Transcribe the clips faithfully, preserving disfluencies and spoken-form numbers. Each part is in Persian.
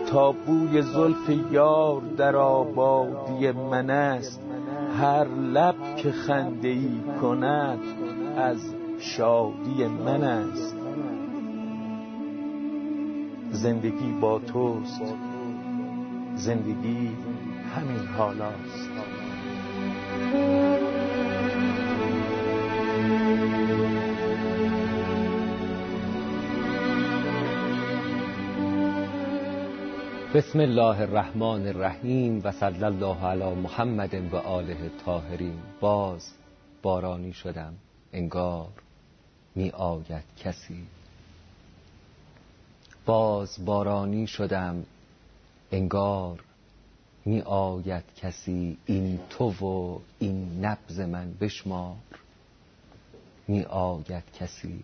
تا بوی زلف یار در آبادی من است. هر لب که خنده ای کند از شادی من است. زندگی با توست، زندگی همین حالاست. بسم الله الرحمن الرحیم و صلی الله علی محمد و آله الطاهرین. باز بارانی شدم انگار می آید کسی. باز بارانی شدم انگار می آید کسی. این تو و این نبض من بشمار می آید کسی.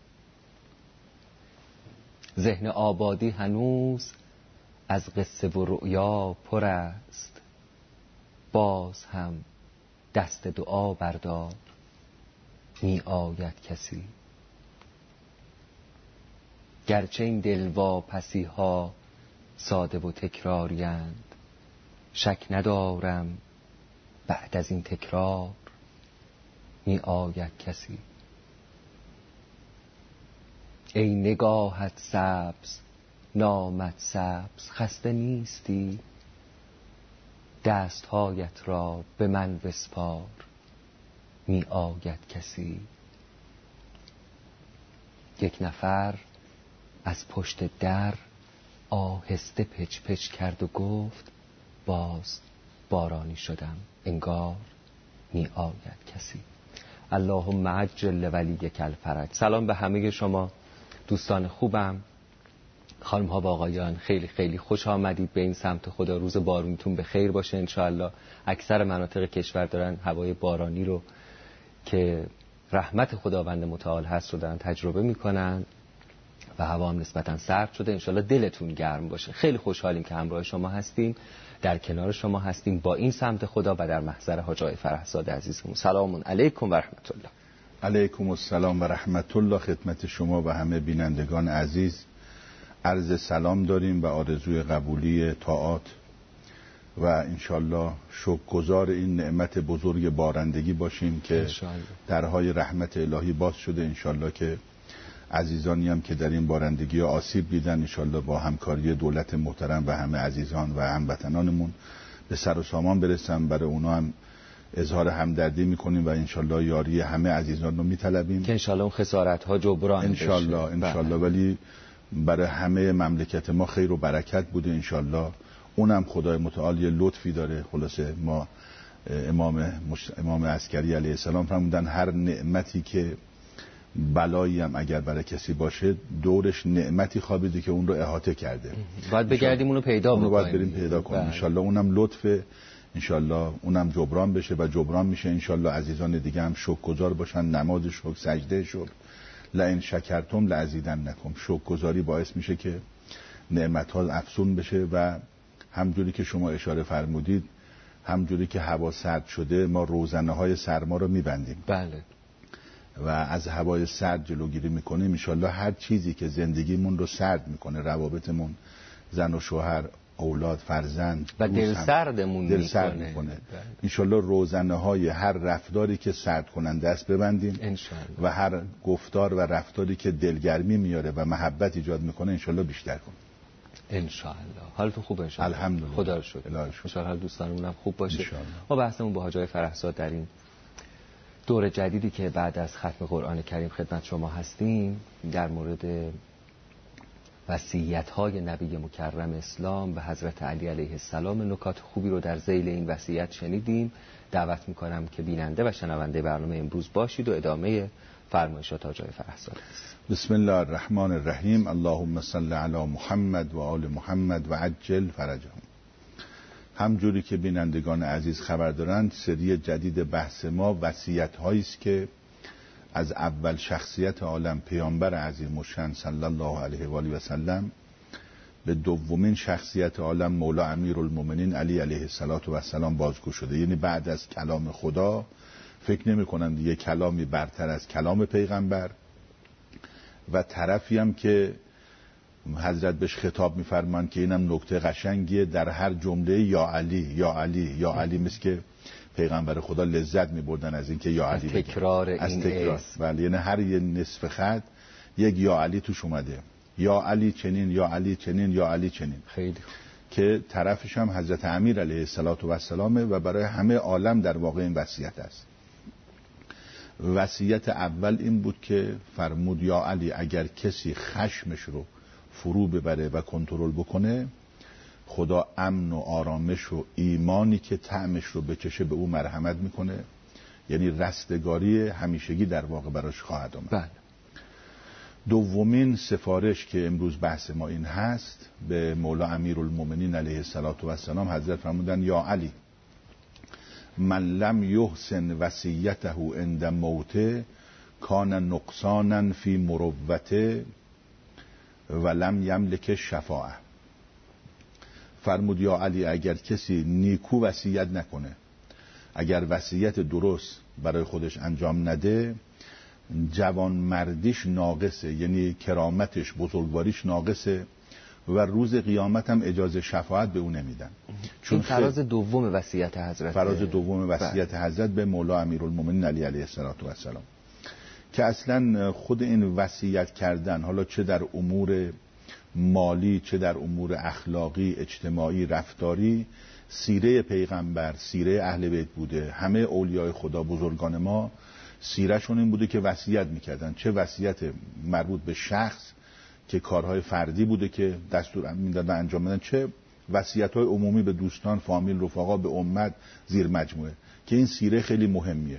ذهن آبادی هنوز از قصه و رؤیا پر است. باز هم دست دعا بردار می آید کسی. گرچه این دلواپسی ها ساده و تکراریند، شک ندارم بعد از این تکرار می آید کسی. ای نگاهت سبز نامت سبز، خسته نیستی؟ دستهایت را به من بسپار می آید کسی. یک نفر از پشت در آهسته پچ پچ کرد و گفت باز بارانی شدم انگار می آید کسی. اللهم عجل ولیک الفرج. سلام به همه شما دوستان خوبم، خانم ها و آقایان. خیلی خیلی خوش آمدید به این سمت خدا. روز بارونتون به خیر باشه انشاءالله. اکثر مناطق کشور دارن هوای بارانی رو که رحمت خداوند متعال هست رو دارن تجربه میکنن و هوا هم نسبتا سرد شده. انشاءالله دلتون گرم باشه. خیلی خوشحالیم که همراه شما هستیم، در کنار شما هستیم با این سمت خدا و در محضر حاج آقای فرحزاد عزیزمون. سلام علیکم و رحمت الله. علیکم السلام و رحمت الله. خدمت شما و همه بینندگان عزیز عرض سلام داریم و آرزوی قبولی طاعات و انشالله شکرگزار این نعمت بزرگ بارندگی باشیم که درهای رحمت الهی باز شده. انشالله که عزیزانی هم که در این بارندگی آسیب دیدن انشالله با همکاری دولت محترم و همه عزیزان و هموطنانمون به سر و سامان برسن. برای اونا هم اظهار همدردی میکنیم و انشالله یاری همه عزیزان رو میطلبیم که انشالله اون خسارت ها جبران انشالله انشالله. ولی برای همه مملکت ما خیر و برکت بوده انشالله. اونم خدای متعال یه لطفی داره. خلاصه ما امام مش... امام عسکری علیه السلام فرمودن هر نعمتی که بلایی هم اگر برای کسی باشه دورش نعمتی خوابیده که اون رو احاطه کرده. باید بگردیم اونو پیدا اونو باید بریم پیدا کنیم انشالله. اونم لطفه انشالله، اونم جبران بشه و جبران میشه انشالله. عزیزان دیگه هم شکرگزار باشن، نماز شکر، سجده شکر. لئن شکرتم لازیدنکم. شکرگزاری باعث میشه که نعمت ها افزون بشه و همجوری که شما اشاره فرمودید، همجوری که هوا سرد شده ما روزنه های سرما رو میبندیم. بله. و از هوای سرد جلوگیری میکنیم انشالله. هر چیزی که زندگیمون رو سرد میکنه، روابطمون، زن و شوهر، اولاد، فرزند و دل سردمون دل سرد میکنه انشالله. روزنه های هر رفتاری که سرد کننده است ببندیم انشالله. و هر گفتار و رفتاری که دلگرمی میاره و محبت ایجاد میکنه انشالله بیشتر کنیم انشالله. حالتون خوبه انشالله؟ الحمدلله. خدا رو شکر. انشالله دوستانمون هم خوب باشه انشالله. ما بحثمون با حاج آقای فرحزاد در این دور جدیدی که بعد از ختم قرآن کریم خدمت شما هستیم در مورد وصیت‌های نبی مکرم اسلام به حضرت علی علیه السلام. نکات خوبی رو در ذیل این وصیت شنیدیم. دعوت میکنم که بیننده و شنونده برنامه امروز باشید و ادامه فرمایشات حاج آقای فرحزاد. بسم الله الرحمن الرحیم. اللهم صل علی محمد و آل محمد و عجل فرجهم. همجوری که بینندگان عزیز خبر دارند، سری جدید بحث ما وصیت‌هایی است که از اول شخصیت عالم پیامبر عظیم الشأن صلی الله علیه و آله و سلم به دومین شخصیت عالم مولا امیرالمومنین علی علیه السلام بازگو شده. یعنی بعد از کلام خدا فکر نمی کنم دیگه کلامی برتر از کلام پیغمبر و طرفی هم که حضرت بهش خطاب می‌فرمان که اینم نکته قشنگیه، در هر جمله یا علی یا علی یا علی، مثل که پیغمبر خدا لذت می‌بردن از اینکه یا علی بگن. تکرار از این تکرار. بله، یعنی هر یه نصف خط یک یا علی توش اومده، یا علی چنین، یا علی چنین، یا علی چنین. خیلی خوب. که طرفش هم حضرت امیر علیه السلام و برای همه عالم در واقع این وصیت است. وصیت اول این بود که فرمود یا علی اگر کسی خشمش رو فرو ببره و کنترل بکنه، خدا امن و آرامش و ایمانی که طعمش رو بچشه به او مرحمت میکنه، یعنی رستگاری همیشگی در واقع براش خواهد آمد. بله. دومین سفارش که امروز بحث ما این هست، به مولا امیرالمومنین علیه السلام حضرت فرمودن یا علی من لم یحسن وصیته عند موته کان نقصانا فی مروته و لم یملک شفاعه. فرمود یا علی اگر کسی نیکو وصیت نکنه، اگر وصیت درست برای خودش انجام نده، جوان مردیش ناقصه، یعنی کرامتش، بزرگواریش ناقصه و روز قیامت هم اجازه شفاعت به او نمیدن. چون فراز دوم وصیت حضرت فراز دوم وصیت حضرت به مولا امیرالمومنین علی علیه السلام که اصلا خود این وصیت کردن، حالا چه در امور مالی، چه در امور اخلاقی، اجتماعی، رفتاری، سیره پیغمبر، سیره اهل بیت بوده. همه اولیای خدا، بزرگان ما، سیرهشون این بوده که وصیت میکردن، چه وصیت مربوط به شخص که کارهای فردی بوده که دستور میدادن انجام بدن، چه وصیت‌های عمومی به دوستان، فامیل، رفقا، به امت، زیر مجموعه. که این سیره خیلی مهمیه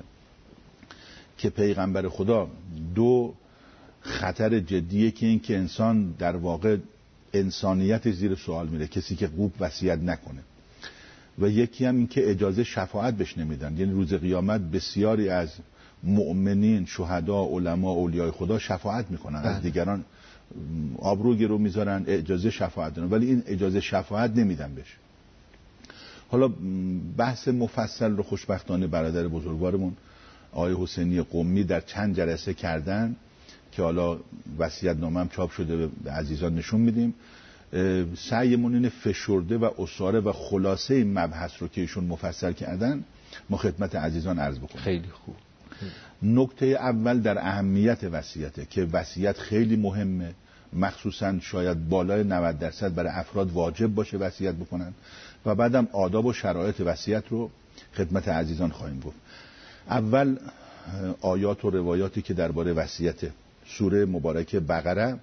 که پیغمبر خدا دو خطر جدیه که این که انسان در واقع انسانیت زیر سوال میره، کسی که خوب وصیت نکنه، و یکی هم این که اجازه شفاعت بهش نمیدن. یعنی روز قیامت بسیاری از مؤمنین، شهدا، علما، اولیای خدا شفاعت میکنن، از دیگران آبرو گرو میذارن، اجازه شفاعت دارن، ولی این اجازه شفاعت نمیدن بهش. حالا بحث مفصل رو خوشبختانه برادر بزرگوارمون آقای حسینی قمی در چند جلسه کردن که حالا وصیت‌نامه هم چاپ شده، به عزیزان نشون میدیم. سعیمون اینه فشرده و اساره و خلاصه این مبحث رو که ایشون مفصل کردن ما خدمت عزیزان عرض بکنیم. خیلی خوب. نکته اول در اهمیت وصیته که وصیت خیلی مهمه، مخصوصا شاید بالای نود درصد برای افراد واجب باشه وصیت بکنن، و بعدم آداب و شرایط وصیت رو خدمت عزیزان خواهیم گفت. اول آیات و روایاتی که درباره وصیت، سوره مبارکه بقره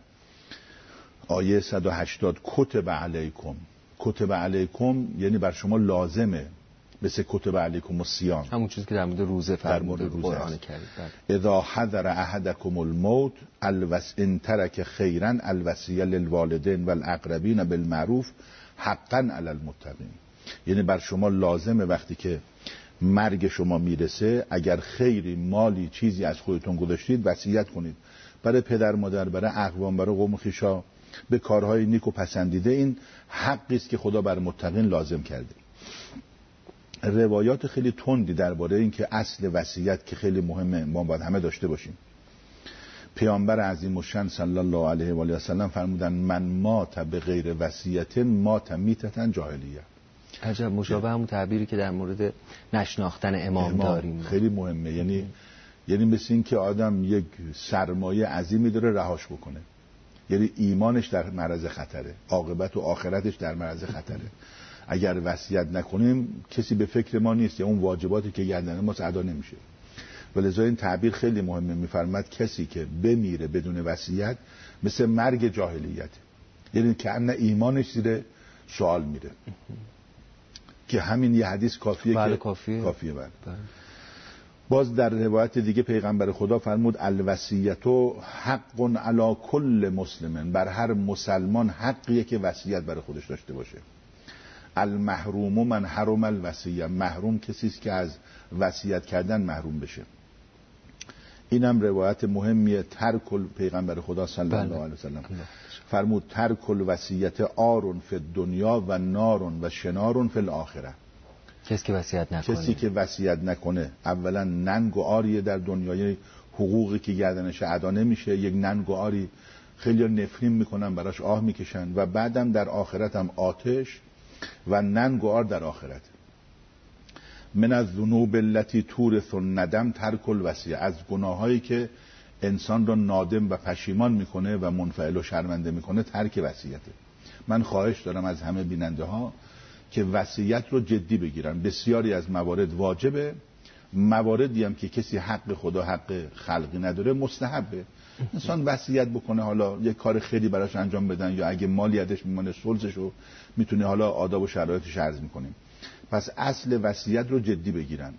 آیه صد و هشتاد، کتب علیکم. کتب علیکم یعنی بر شما لازمه، مثل کتب علیکم الصیام، همون چیزی که در مورد روزه در مورد روزه قرآن کرید. اذا حضر احدکم الموت الوس ان ترک خیرا الوصیه للوالدین والاقربین بالمعروف حقا علی المتقین. یعنی بر شما لازمه وقتی که مرگ شما میرسه، اگر خیری، مالی، چیزی از خودتون گذاشتید، وصیت کنید برای پدر مادر، برای اقوام، برای قوم خویشا، به کارهای نیک و پسندیده. این حقی است که خدا بر متقین لازم کرده. روایات خیلی تندی درباره این که اصل وصیت که خیلی مهمه ما باید همه داشته باشیم. پیامبر عظیم الشان صلی الله علیه و آله و سلم فرمودن من مات به غیر وصیت مات میتة جاهلیه. عجب، مشابه همون تعبیری که در مورد نشناختن امام, امام داریم. خیلی مهمه. یعنی یعنی مثل این که آدم یک سرمایه عظیمی داره رهاش بکنه، یعنی ایمانش در معرض خطره، عاقبت و آخرتش در معرض خطره. اگر وصیت نکنیم کسی به فکر ما نیست، یا اون واجباتی که گردن ما ادا نمیشه. ولذا این تعبیر خیلی مهمه. میفرماد کسی که بمیره بدون وصیت مثل مرگ جاهلیت، یعنی که ان ایمانش زیر سوال میره. که همین یه حدیث کافیه. بله که کافیه. کافیه بله. بله. باز در روایت دیگه پیغمبر خدا فرمود الوصیت حق علی کل مسلم، بر هر مسلمان حقیه که وصیت برای خودش داشته باشه. المحروم من حرم الوصیه، محروم کسی است که از وصیت کردن محروم بشه. اینم روایت مهمیه. ترک پیغمبر خدا صلی الله علیه و سلم فرمود ترک الوصیت آرون فی الدنیا و نارون و شنارون فی الاخره. کسی که وصیت نکنه، کسی که وصیت نکنه اولا ننگ و آریه در دنیای، حقوقی که گردنش ادا نمیشه، یک ننگ و آری خیلی نفرین میکنن، براش آه میکشن و بعدم در آخرت هم آتش و ننگ و عار در آخرت. من از ذنوب التي تورث الندم ترک الوصیه، از گناهایی که انسان را نادم و پشیمان میکنه و منفعل و شرمنده میکنه ترک وصیته. من خواهش دارم از همه بیننده ها که وصیت رو جدی بگیرن. بسیاری از موارد واجبه، مواردی هم که کسی حق خدا حق خلقی نداره مستحبه. انسان وصیت بکنه، حالا یک کار خیلی براش انجام بدن یا اگه مالی ازش میمونه سلسشو میتونه، حالا آداب و شرایطش عرض میکنیم. پس اصل وصیت رو جدی بگیرن.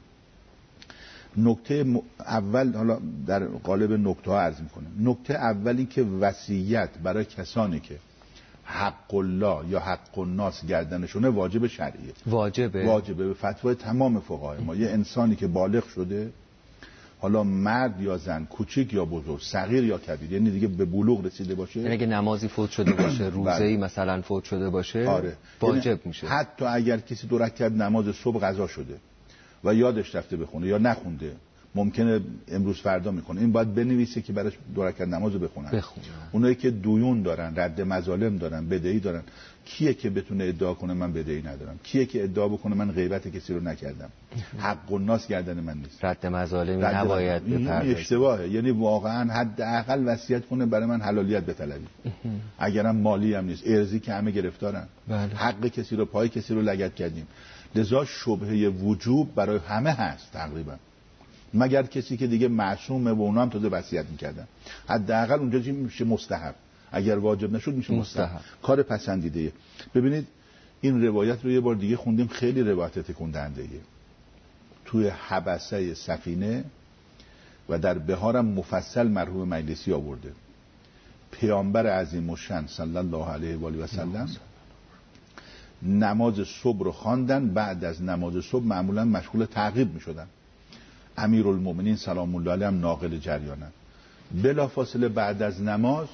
نکته اول، حالا در قالب نکته ها عرض میکنم. نکته اولی که وصیت برای کسانی که حق الله یا حق الناس گردنشونه واجب شرعیه. واجبه واجبه به فتوای تمام فقهای ما. یه انسانی که بالغ شده، حالا مرد یا زن، کوچیک یا بزرگ، صغیر یا کبیر، یعنی دیگه به بلوغ رسیده باشه، یعنی اگه نمازی فوت شده باشه، روزه‌ای مثلا فوت شده باشه، آره. واجب یعنی میشه. حتی اگر کسی دو رکعت نماز صبح قضا شده و یادش رفته بخونه یا نخونده، ممکنه امروز فردا میکنه، این باید بنویسه که براش دو رکعت نمازو بخونن. بخونن. اونایی که دویون دارن، رد مظالم دارن، بدهی دارن، کیه که بتونه ادعا کنه من بدهی ندارم؟ کیه که ادعا بکنه من غیبت کسی رو نکردم؟ حق الناس گردن من نیست. رد مظالم نباید بپردازه. این اشتباهه. یعنی واقعا حداقل وصیت کنه برای من حلالیت بطلبی. اگرم مالی هم نیست، ارزی که همه گرفتارن. بله. حق کسی رو، پای کسی رو لگد کردیم. لذا شبهه وجوب برای همه هست تقریبا، مگر کسی که دیگه معصومه و اونا هم تازه وصیت میکردن. حداقل اونجا چی میشه؟ مستحب. اگر واجب نشد میشه مستحب, مستحب. کار پسندیده. ببینید این روایت رو یه بار دیگه خوندیم، خیلی روایت تکون دهنده‌ایه. توی حبسه سفینه و در بهارم مفصل مرحوم مجلسی آورده. پیامبر عظیم الشأن صلی الله علیه و آله و سلم نماز صبح رو خواندن، بعد از نماز صبح معمولا مشغول تعقیب میشدن. امیرالمومنین سلام الله علیه هم ناقل جریانن. بلافاصله بعد از نماز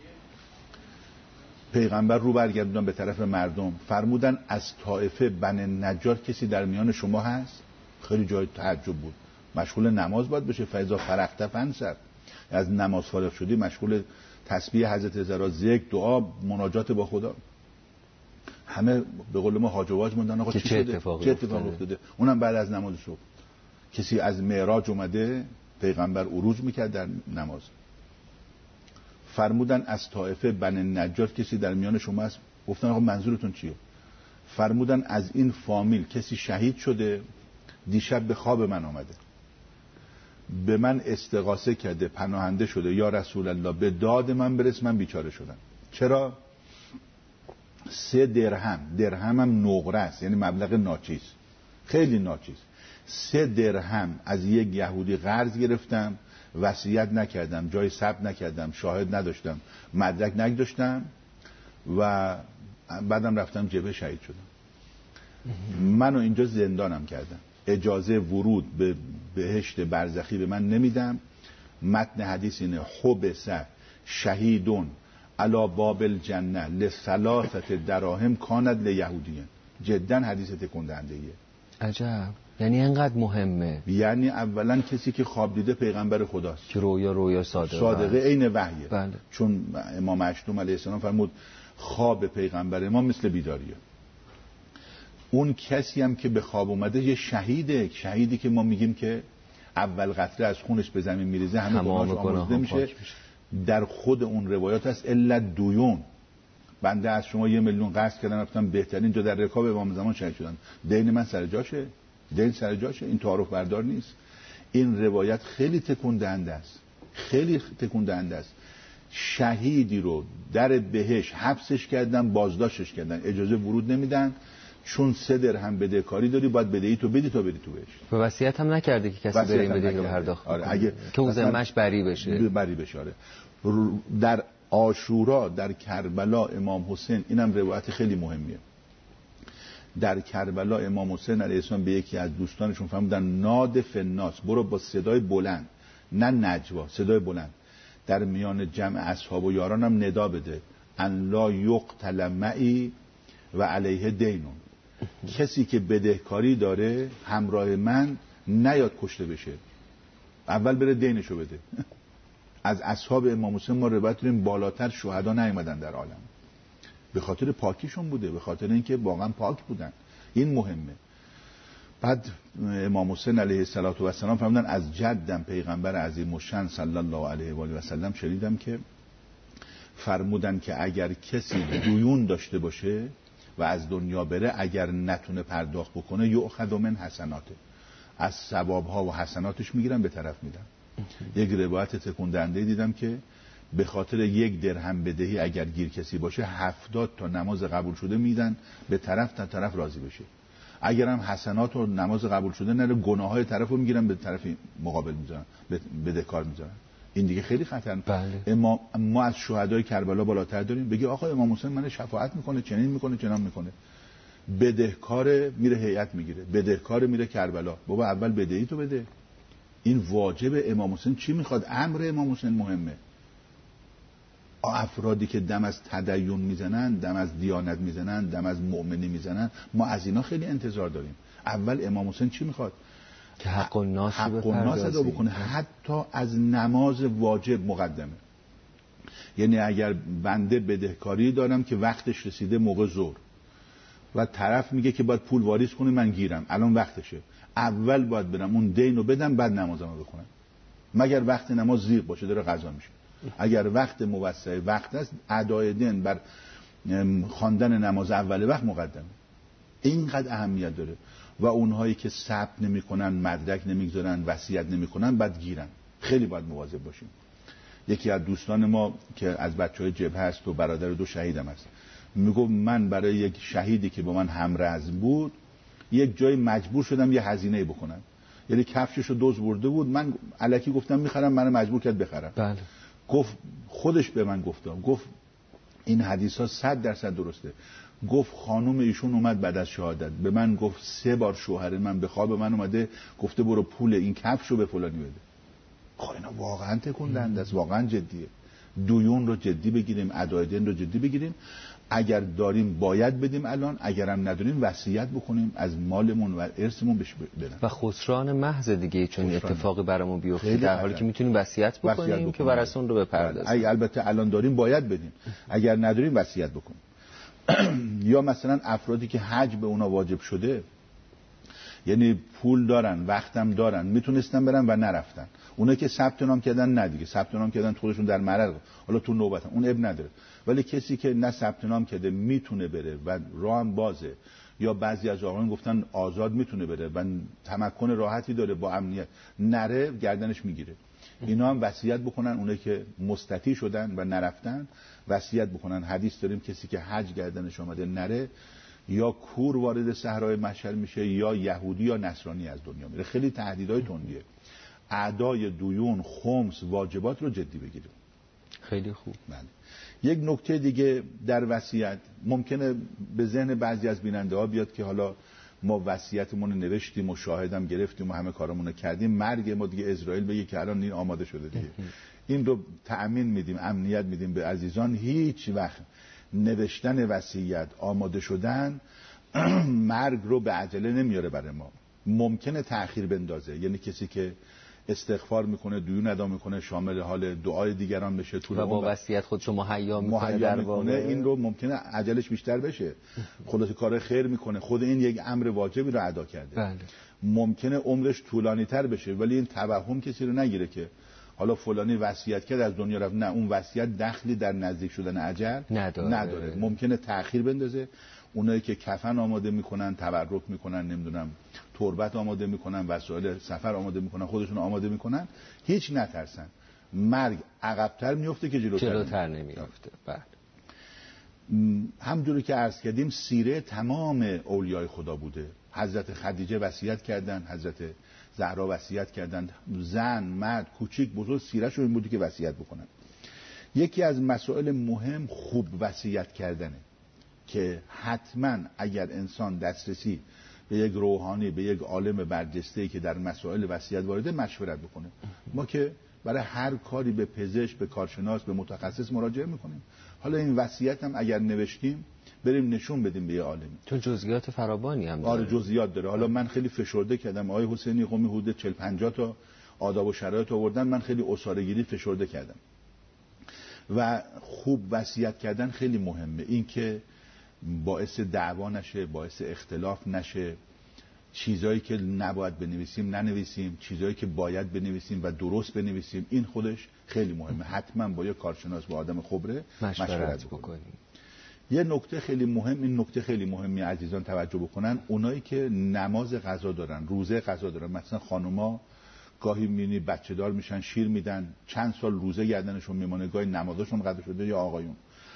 پیغمبر رو برگردوندن به طرف مردم، فرمودن از طائفه بنی نجار کسی در میان شما هست؟ خیلی جای تعجب بود. مشغول نماز باید بشه. فاذا فرغت فانصب، از نماز فارغ شدی مشغول تسبیح حضرت زرا، ذکر، دعا، مناجات با خدا. همه به قول ما هاج و واج موندن. آقا چی شده؟ اتفاقی چه اتفاقی افتاده؟ اونم بعد از نماز صبح. کسی از معراج اومده، پیغمبر عروج میکرد در نماز. فرمودن از طائفه بنی نجار کسی در میان شما است؟ گفتن آقا منظورتون چیه؟ فرمودن از این فامیل کسی شهید شده، دیشب به خواب من آمده، به من استغاثه کرده، پناهنده شده، یا رسول الله به داد من برس، من بیچاره شدم. چرا؟ سه درهم، درهم هم نقره است، یعنی مبلغ ناچیز، خیلی ناچیز. سه درهم از یک یهودی قرض گرفتم، وصیت نکردم، جای ثبت نکردم، شاهد نداشتم، مدرک نداشتم و بعدم رفتم جبهه شهید شدم. منو اینجا زندانم کردم، اجازه ورود به بهشت برزخی به من نمیدم. متن حدیث اینه: حبس شهیدون علی باب الجنه لثلاثه دراهم کانت لیهودیین. جدا حدیث تکون دهنده ایه. عجب. یعنی اینقدر مهمه. یعنی اولا کسی که خواب دیده پیغمبر خداست که رویا رویا صادقه صادقه عین وحیه. بله. چون امام مشتوم علیه السلام فرمود خواب پیغمبر ما مثل بیداریه. اون کسی هم که به خواب اومده یه شهیده، شهیدی که ما میگیم که اول قطره از خونش به زمین میریزه همه گناهش آمرزیده میشه. میشه در خود اون روایات هست الا دویون، بنده از شما یه میلیون قرض کردن رفتم بهترین جا در رکاب امام زمان شهید شدن، دین من سر جاشه، دین سر جاشه. این تعارف بردار نیست. این روایت خیلی تکون دهنده است، خیلی تکون دهنده است. شهیدی رو در بهش حبسش کردن، بازداشتش کردن، اجازه ورود نمیدن، چون سه درهم بدهکاری داری، باید بدهی تو بدی تا بدی تو بهش. و وصیت هم نکرده که کسی بره این بدهی رو پرداخت کنه. آره، اگه که اون ذمه‌اش بری بشه. بری بشه. آره. در عاشورا در کربلا امام حسین، اینم روایت خیلی مهمیه، در کربلا امام حسین علیه السلام به یکی از دوستانشون فرمودن ناد فناس، برو با صدای بلند، نه نجوا، صدای بلند، در میان جمع اصحاب و یارانم ندا بده ان لا یقتل معی و علیه دینون، کسی که بدهکاری داره همراه من نیاد کشته بشه، اول بره دینشو بده. از اصحاب امام حسین ما روایت داریم بالاتر شهدا نیامدن در عالم، به خاطر پاکیشون بوده، به خاطر اینکه واقعا پاک بودن. این مهمه. بعد امام حسین علیه السلام فرمودن از جدم پیغمبر عظیم الشأن صلی الله علیه و آله و سلم شنیدم که فرمودن که اگر کسی دیون داشته باشه و از دنیا بره، اگر نتونه پرداخت بکنه، یؤخذ من حسناته، از ثوابها و حسناتش میگیرن به طرف میدن. یک روایت تکون دهنده دیدم که به خاطر یک درهم بدهی اگر گیر کسی باشه هفتاد تا نماز قبول شده میدن به طرف تا طرف راضی بشه. اگر هم حسنات و نماز قبول شده نره، گناههای طرفو میگیرن به طرف مقابل میذارن، بدهکار میذارن. این دیگه خیلی خطرناکه. بله. ما ما از شهدای کربلا بالاتر داریم. بگی آقا امام حسین من شفاعت میکنه، چنین میکنه، چنان میکنه. بدهکار میره هیئت میگیره، بدهکار میره کربلا. بابا اول بدهی تو بده. این واجب امام حسین چی میخواد؟ امر امام حسین مهمه. افرادی که دم از تدین میزنن، دم از دیانت میزنن، دم از مؤمنی میزنن، ما از اینا خیلی انتظار داریم. اول امام حسین چی میخواد؟ که حق الناس حق الناس ادا بکنه. حتی از نماز واجب مقدمه. یعنی اگر بنده بدهکاری دارم که وقتش رسیده موقع ظهر و طرف میگه که باید پول واریز کنی، من گیرم الان وقتشه، اول باید برم اون دینو بدم بعد نمازمو بخونم، مگر وقت نماز زیغ باشه داره قضا میشه. اگر وقت موسع وقت است، ادای دین بر خواندن نماز اول وقت مقدمه. اینقدر اهمیت داره. و اونهایی که ثبت نمیکنن، مدرک نمیگذارن، وصیت نمیکنن، بعد گیرن. خیلی باید مواظب باشیم. یکی از دوستان ما که از بچهای جبهه است و برادر دو شهیدم است، میگه من برای یک شهیدی که با من همرزم بود یک جای مجبور شدم یه هزینه بکنم. یعنی کفششو دوز برده بود، من الکی گفتم میخرم، منو مجبور کرد بخرم. بله. گفت خودش به من گفتم، گفت این حدیث ها صد درصد درسته. گفت خانم ایشون اومد بعد از شهادت به من گفت سه بار شوهر من به خواب من اومده گفته برو پول این کفشو به فلانی بده. خب اینا واقعا تکون دهنده است، واقعا جدیه. دیون رو جدی بگیریم، ادای دین رو جدی بگیریم. اگر داریم باید بدیم الان، اگرم نداریم وصیت بکنیم از مالمون و ارثمون بهش بدن. و خسران محض دیگه، چون اتفاقی برامون بیفته در حالی که میتونیم وصیت بکنیم, بکنیم که ورثه رو بپردازن. اگه البته الان داریم باید بدیم، اگر نداریم وصیت بکنیم. یا مثلا افرادی که حج به اونا واجب شده، یعنی پول دارن، وقتم دارن، میتونستن برن و نرفتن. اونا که ثبت نام کردن، نه دیگه ثبت نام کردن خودشون در معرض، حالا تو نوبتن، اون اب نداره. ولی کسی که نه ثبت نام کرده میتونه بره و راه هم بازه، یا بعضی از آقایان گفتن آزاد میتونه بره و تمکن راحتی داره با امنیت، نره گردنش میگیره. اینا هم وصیت بکنن. اونایی که مستطیع شدن و نرفتن وصیت بکنن. حدیث داریم کسی که حج گردنش اومده نره، یا کور وارد صحرای محشر میشه، یا یهودی یا نصرانی از دنیا میره. خیلی تهدیدهای تندیه. اعدای دیون، خمس، واجبات رو جدی بگیریم. خیلی خوب. بله. یک نکته دیگه در وصیت ممکنه به ذهن بعضی از بیننده ها بیاد که حالا ما وصیتمون رو نوشتیم و شاهدم گرفتیم و همه کارامون رو کردیم، مرگ ما دیگه اسرائیل بگه که الان این آماده شده دیگه. این رو تأمین میدیم، امنیت میدیم به عزیزان. هیچ وقت نوشتن وصیت، آماده شدن مرگ رو به عجله نمیاره برای ما. ممکنه تأخیر بندازه. یعنی کسی که استغفار میکنه، دیون ادا میکنه، شامل حال دعای دیگران بشه، طول و با وصیت خودشو مهیا میکنه، در واقع این رو ممکنه عجلش بیشتر بشه. خلاص کار خیر میکنه، خود این یک امر واجبی رو ادا کرده. بله. ممکنه عمرش طولانی تر بشه، ولی این توهم کسی رو نگیره که حالا فلانی وصیت کرد از دنیا رفت. نه، اون وصیت دخلی در نزدیک شدن اجل نداره. نداره. ممکنه تأخیر بندازه. اونایی که کفن آماده میکنن، تبرک میکنن، نمیدونم تربت آماده میکنن، وسایل سفر آماده میکنن، خودشون آماده میکنن، هیچ نترسن. مرگ عقب‌تر میفته که جلوتر, جلوتر نمیفته. بله. همونجوری که عرض کردیم سیره تمام اولیای خدا بوده. حضرت خدیجه وصیت کردن، حضرت زهرا وصیت کردن، زن، مرد، کوچیک، بزرگ، سیره‌شون این بودی که وصیت بکنن. یکی از مسائل مهم خوب وصیت کردنه که حتما اگر انسان دسترسی به یک روحانی، به یک عالم برجسته‌ای که در مسائل وصیت وارده، مشورت بکنه. ما که برای هر کاری به پزشک، به کارشناس، به متخصص مراجعه میکنیم. حالا این وصیت هم اگر نوشتیم بریم نشون بدیم به یه عالمی، چون جزئیات فراوانی هم داره. آره جزئیات داره. حالا من خیلی فشرده کردم آقای حسینی قومی حدود چهل پنجاه تا آداب و شرایط آوردن، من خیلی عصاره‌گیری فشرده کردم. و خوب وصیت کردن خیلی مهمه، این که باعث دعوا نشه، باعث اختلاف نشه، چیزایی که نباید بنویسیم ننویسیم، چیزایی که باید بنویسیم و درست بنویسیم، این خودش خیلی مهمه. حتما با یه کارشناس، با آدم خبره مشورت بکنیم. یه نکته خیلی مهم، این نکته خیلی مهمی عزیزان توجه بکنن، اونایی که نماز قضا دارن، روزه قضا دارن، مثلا خانوما گاهی میبینی بچه دار میشن، شیر میدن، چند سال روزه گردنشون میمونه، گاهی نمازشون قضا شده، یا آقایون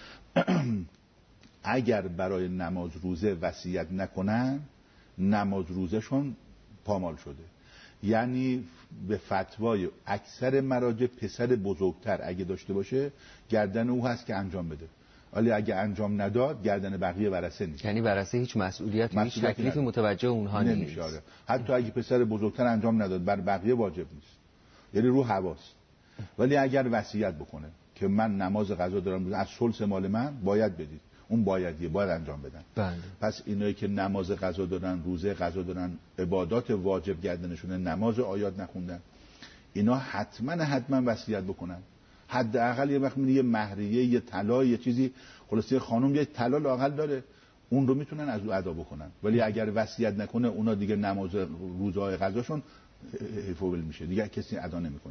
اگر برای نماز روزه وصیت نکنن، نماز روزشون پامال شده. یعنی به فتوای اکثر مراجع پسر بزرگتر اگه داشته باشه گردن او هست که انجام بده، ولی اگه انجام نداد گردن بقیه ورثه نیست. یعنی ورثه هیچ مسئولیتی، هیچ تکلیفی متوجه اونها نیست. حتی اگه پسر بزرگتر انجام نداد بر بقیه واجب نیست، یعنی رو حواس. ولی اگر وصیت بکنه که من نماز قضا دارم از ثلث مال من باید بدید، اون بایدیه، باید انجام بدن. بله. پس اینایی که نماز قضا دارن، روزه قضا دارن، عبادات واجب گردنشونه، نماز آیات نخوندن، اینا حتما حتما وصیت بکنن. حداقل یه وقت یه مهریه، یه طلا، یه چیزی، خلاصه خانم یه طلا لااقل داره، اون رو میتونن از او ادا بکنن. ولی اگر وصیت نکنه اونا دیگه نماز روزهای قضاشون حفظ میشه، دیگه کسی ادا نمیکنه.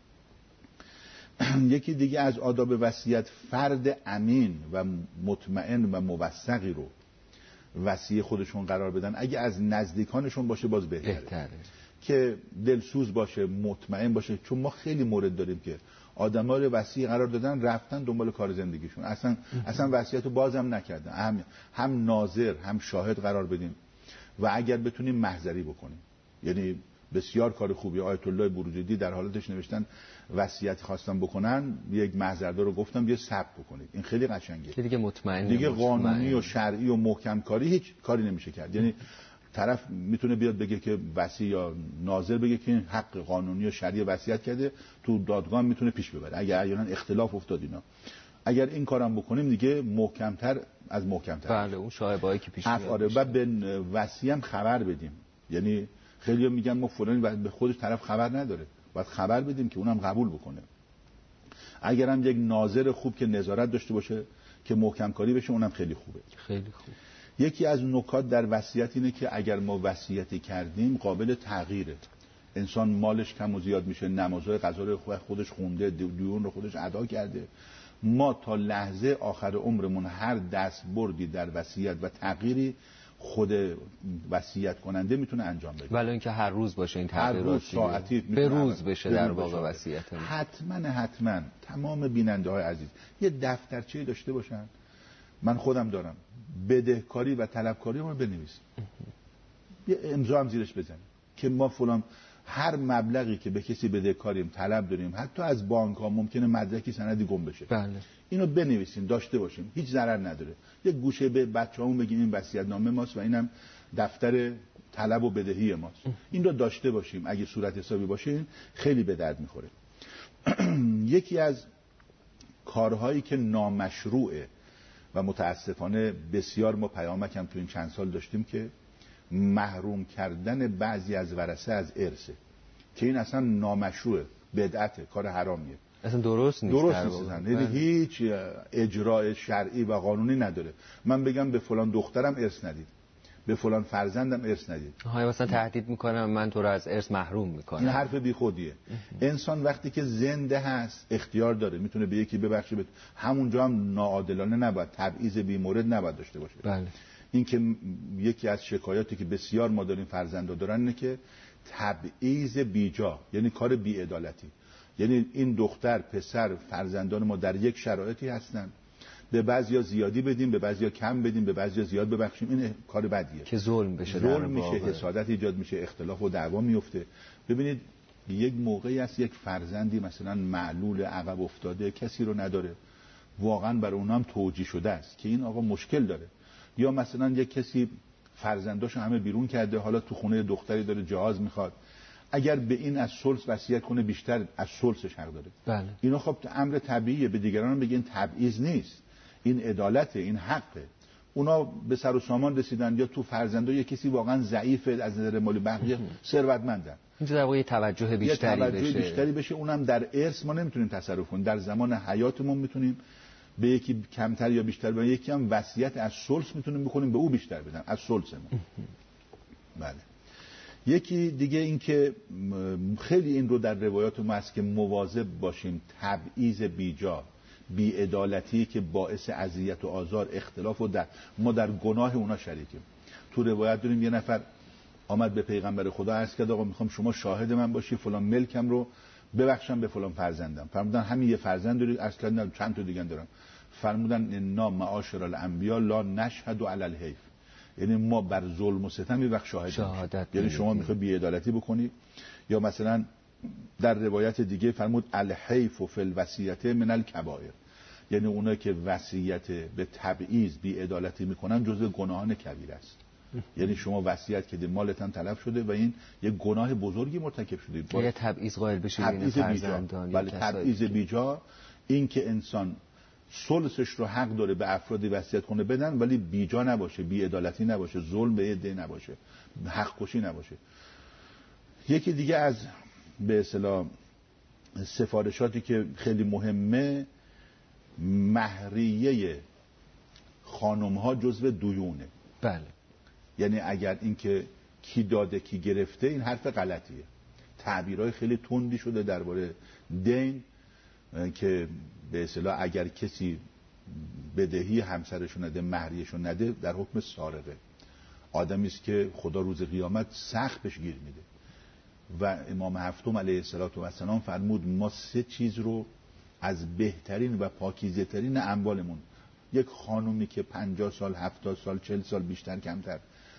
یکی دیگه از آداب وصیت، فرد امین و مطمئن و موثقی رو وصی خودشون قرار بدن. اگه از نزدیکانشون باشه باز بهتره, بهتره. که دلسوز باشه، مطمئن باشه. چون ما خیلی مورد داریم که آدم‌ها رو وصی قرار دادن، رفتن دنبال کار زندگیشون، اصلا اصلا وصیتو بازم نکردن. هم هم ناظر هم شاهد قرار بدیم و اگر بتونیم محضری بکنیم. یعنی بسیار کار خوبی. آیت الله بروجردی در حالتش نوشتن وصیت خواستم بکنن، یک محضردار رو گفتم یه ثبت بکنید. این خیلی قشنگه که دیگه مطمئن دیگه قانونی و شرعی و محکم کاری هیچ کاری نمیشه کرد. یعنی طرف میتونه بیاد بگه که وصی یا ناظر بگه که این حق قانونی و شرعی وصیت کرده، تو دادگاه میتونه پیش ببره اگر احیانا اختلاف افتاد اینا. اگر این کارم بکنیم دیگه محکمتر از محکمتر. بله، اون شایعه‌ای که پیش میاد. آره، و به وصی هم خبر بدیم. یعنی خیلی‌ها میگن ما فلانی و به خودش طرف خبر نداره، باید خبر بدیم که اونم قبول بکنه. اگرم یک ناظر خوب که نظارت داشته باشه که محکم کاری بشه، اونم خیلی خوبه. خیلی خوب. یکی از نکات در وصیت اینه که اگر ما وصیت کردیم قابل تغییره. انسان مالش کم و زیاد میشه، نمازهای قضا رو خودش خونده، دیون رو خودش ادا کرده، ما تا لحظه آخر عمرمون هر دست بردی در وصیت و تغییری خود وصیت کننده میتونه انجام بده. ولی اینکه هر روز باشه این تغییرات، هر روز ساعتی به روز بشه در واقع وصیت. حتما حتما تمام بیننده های عزیز یه دفترچه داشته باشن. من خودم دارم، بدهکاری و طلبکاری رو بنویسیم، یه امضا هم زیرش بزنیم که ما فلان هر مبلغی که به کسی بدهکاریم، طلب داریم، حتی از بانک ها ممکنه مدرکی سندی گم بشه، بله، اینو بنویسیم داشته باشیم، هیچ ضرر نداره. یه گوشه به بچه‌هامون بگیم این وصیت‌نامه ماست و اینم دفتر طلب و بدهی ماست، این رو داشته باشیم. اگه صورت حسابی باشه خیلی به درد میخوره. یکی از کارهایی که نامشروعه و متاسفانه بسیار ما پیامک هم تو این چند سال داشتیم که محروم کردن بعضی از ورثه از ارثه، که این اصلا نامشروعه، بدعته، کار حرامیه، اصلا درست نیست. درست نیست اصلا. یعنی هیچ اجرای شرعی و قانونی نداره. من بگم به فلان دخترم ارث ندید، به فلان فرزندم ارث ندید، های مثلا تهدید میکنم من تو رو از ارث محروم میکنم. این حرف بیخودیه. انسان وقتی که زنده هست اختیار داره، میتونه به یکی ببخشه، به همونجا هم ناعادلانه نباید، تبعیض بی‌مورد نباید داشته باشه. بله. این که یکی از شکایاتی که بسیار ما داریم فرزندا دارن اینه که تبعیض بیجا، یعنی کار بی‌عدالتی. یعنی این دختر، پسر، فرزندان ما در یک شرایطی هستن، به بعضیا زیادی بدیم، به بعضیا کم بدیم، به بعضیا زیاد ببخشیم، این کار بدیه که ظلم بشه، ظلم میشه، حسادت ایجاد میشه، اختلاف و دعوا میفته. ببینید یک موقعی است یک فرزندی مثلا معلول، عقب افتاده، کسی رو نداره، واقعا برای اونها هم توجیه شده است که این آقا مشکل داره، یا مثلا یک کسی فرزنداشو همه بیرون کرده، حالا تو خونه دختری داره جهاز میخواد، اگر به این از ثلث وصیت کنه بیشتر از ثلثش حق داره. بله. اینا خب امر طبیعیه، به دیگران بگین تبعیض نیست، این عدالته، این حقه. اونا به سر و سامان رسیدن یا تو فرزنده یا کسی واقعا ضعیفه از نظر مالی، بقیه ثروتمندن. اینجا در واقع توجه بیشتری توجه بشه بیشتری بشه. اونم در ارث ما نمیتونیم تصرف کنیم، در زمان حیاتمون میتونیم به یکی کمتر یا بیشتر بدیم، یکی هم وصیت از ثلث میتونیم بکنیم به او بیشتر بدیم از ثلثمون. بله. یکی دیگه این که خیلی این رو در روایات ما هست که مواظب باشیم تبعیض بیجا، بی‌عدالتی که باعث اذیت و آزار، اختلاف و در ما در گناه اونا شریکیم. تو روایت داریم یه نفر آمد به پیغمبر خدا عرض کرد آقا میخوام شما شاهد من باشی فلان ملکم رو ببخشم به فلان فرزندم. فرمودن همین یه فرزند داری؟ عرض کردن چند تا دیگه دارم. فرمودن انا معاشر الانبیاء لا نشهد علی الحیف، یعنی ما بر ظلم و ستم یه وقت شاهد، یعنی شما میخوای بی‌عدالتی بکنی. یا مثلا در روایت دیگه فرمود الحیف فی الوصیت من الکبائر، یعنی اونایی که وصیت به تبعیض بی‌عدالتی میکنن جزو گناهان کبیره است. یعنی شما وصیت کردید مالت هم تلف شده و این یه گناه بزرگی مرتکب شده. یه تبعیض قائل بشه بین فرزندان. بله تبعیض بیجا، این که انسان ثلثش رو حق داره به افرادی وصیت کنه بدن ولی بیجا نباشه، بی‌عدالتی نباشه، ظلم به عده نباشه، حق کشی نباشه. یکی دیگه از به اصطلاح سفارشاتی که خیلی مهمه، مهریه خانم ها جزو دیونه. بله. یعنی اگر این که کی داده کی گرفته این حرف غلطیه. تعبیرهای خیلی تندی شده درباره دین که به اصطلاح اگر کسی بدهی همسرشو نده، مهریه‌شو نده، در حکم سارقه. آدمی است که خدا روز قیامت سخت بهش گیر میده. و امام هفتم علیه السلام فرمود ما سه چیز رو از بهترین و پاکیزه ترین اموالمون، یک خانومی که پنجاه سال، هفتاد سال، چهل سال بیشتر کمتر